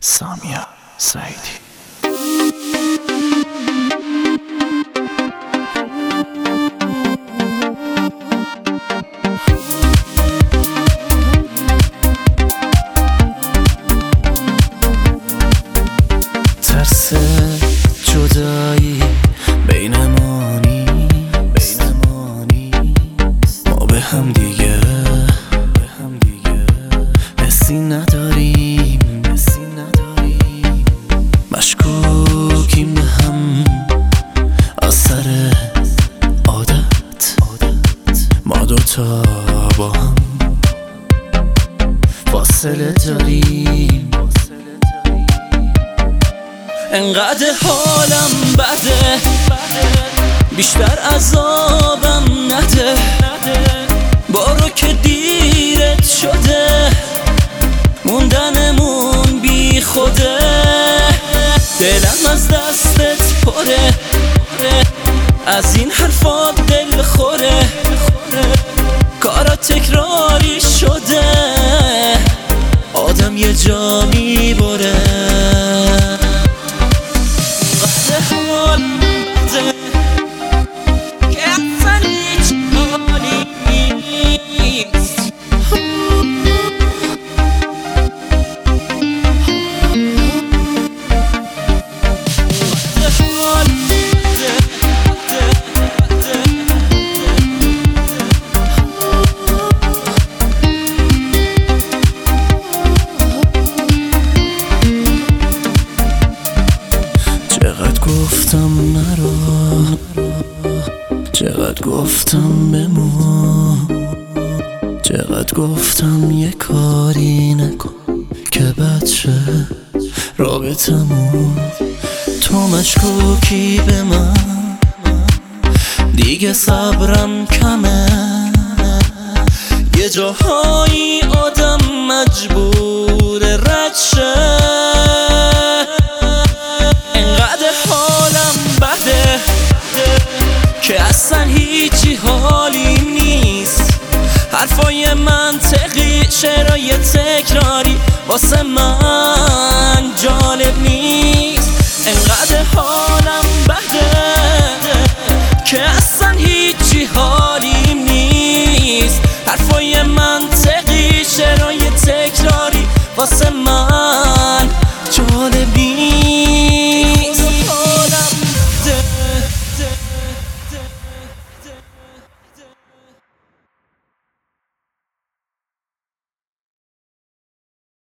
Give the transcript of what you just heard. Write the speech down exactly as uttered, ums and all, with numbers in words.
سامیا سعیدی. ترس جدایی بینمانی بینمانی ما به هم دیگه به هم دیگه حسی نداریم حسی نداریم مشکوکیم به هم اثر عادت ما دوتا با هم فاصله داریم انقدر حالم بده بیشتر عذابم نده بارو که دیرت شده موندنمون بی خوده دلم از دستت پره از این حرفات دل خوره کارا تکراری شده آدم یه جا میبره چقدر گفتم نرو چقدر گفتم بمون چقدر گفتم یه کاری نکن که بد شه رابطمون تو مشکوکی به من دیگه صبرم کمه یه جاهایی آدم مجبور رد شه که اصلا هیچی حالی نیست حرفای منطقی شعرهای تکراری واسه من جالب نیست انقدر حالم بده که اصلا هیچی حالی نیست حرفای منطقی شعرهای تکراری واسه من